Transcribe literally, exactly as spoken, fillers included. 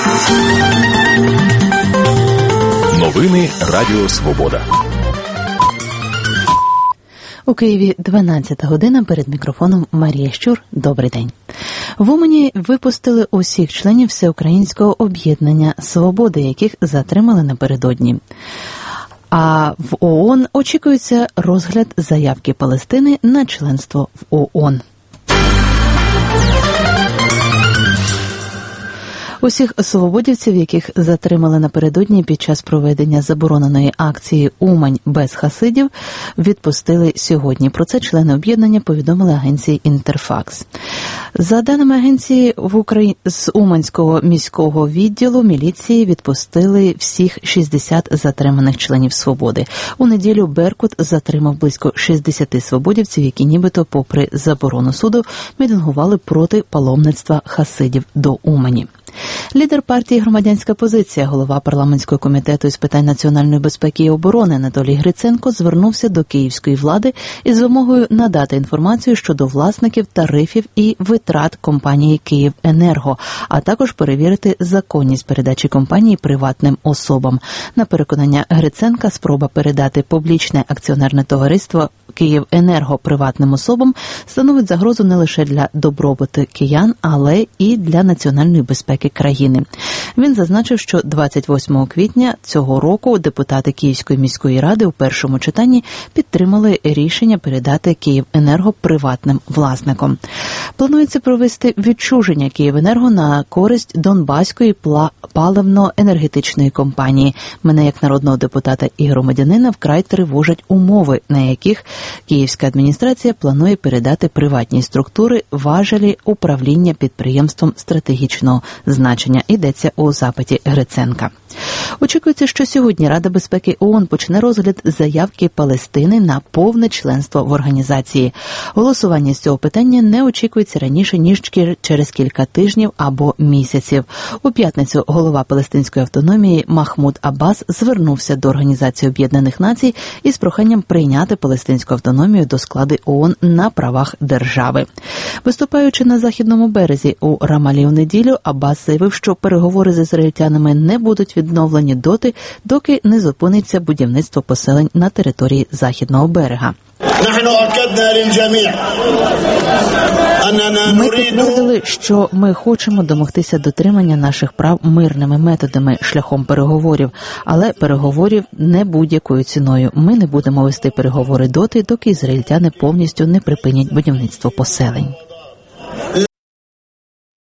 Новини Радіо Свобода. У Києві дванадцята година, перед мікрофоном Марія Щур. Добрий день. В Умані випустили усіх членів Всеукраїнського об'єднання «Свободи», яких затримали напередодні. А в ООН очікується розгляд заявки Палестини на членство в ООН. Усіх свободівців, яких затримали напередодні під час проведення забороненої акції «Умань без хасидів», відпустили сьогодні. Про це члени об'єднання повідомили агенції «Інтерфакс». За даними агенції, в Украї... з Уманського міського відділу міліції відпустили всіх шістдесят затриманих членів «Свободи». У неділю «Беркут» затримав близько шістдесят свободівців, які нібито, попри заборону суду, мітингували проти паломництва хасидів до Умані. Лідер партії «Громадянська позиція», голова парламентського комітету із питань національної безпеки і оборони Анатолій Гриценко звернувся до київської влади із вимогою надати інформацію щодо власників тарифів і витрат компанії «Київенерго», а також перевірити законність передачі компанії приватним особам. На переконання Гриценка, спроба передати публічне акціонерне товариство «Київенерго» приватним особам становить загрозу не лише для добробуту киян, але і для національної безпеки країни. Він зазначив, що двадцять восьмого квітня цього року депутати Київської міської ради у першому читанні підтримали рішення передати «Київенерго» приватним власникам. Планується провести відчуження «Київенерго» на користь Донбаської паливно-енергетичної компанії. Мене, як народного депутата і громадянина, вкрай тривожать умови, на яких київська адміністрація планує передати приватній структури важелі управління підприємством стратегічного значення, йдеться у запиті Гриценка. Очікується, що сьогодні Рада безпеки ООН почне розгляд заявки Палестини на повне членство в організації. Голосування з цього питання не очікується раніше, ніж через кілька тижнів або місяців. У п'ятницю голова Палестинської автономії Махмуд Аббас звернувся до Організації Об'єднаних Націй із проханням прийняти палестинську автономію до складу ООН на правах держави. Виступаючи на Західному березі у Рамалі у неділю, Аббас заявив, що переговори з ізраїльтянами не будуть відновлені доти, доки не зупиниться будівництво поселень на території Західного берега. Ми підтвердили, що ми хочемо домогтися дотримання наших прав мирними методами, шляхом переговорів, але переговорів не будь-якою ціною. Ми не будемо вести переговори доти, доки ізраїльтяни повністю не припинять будівництво поселень.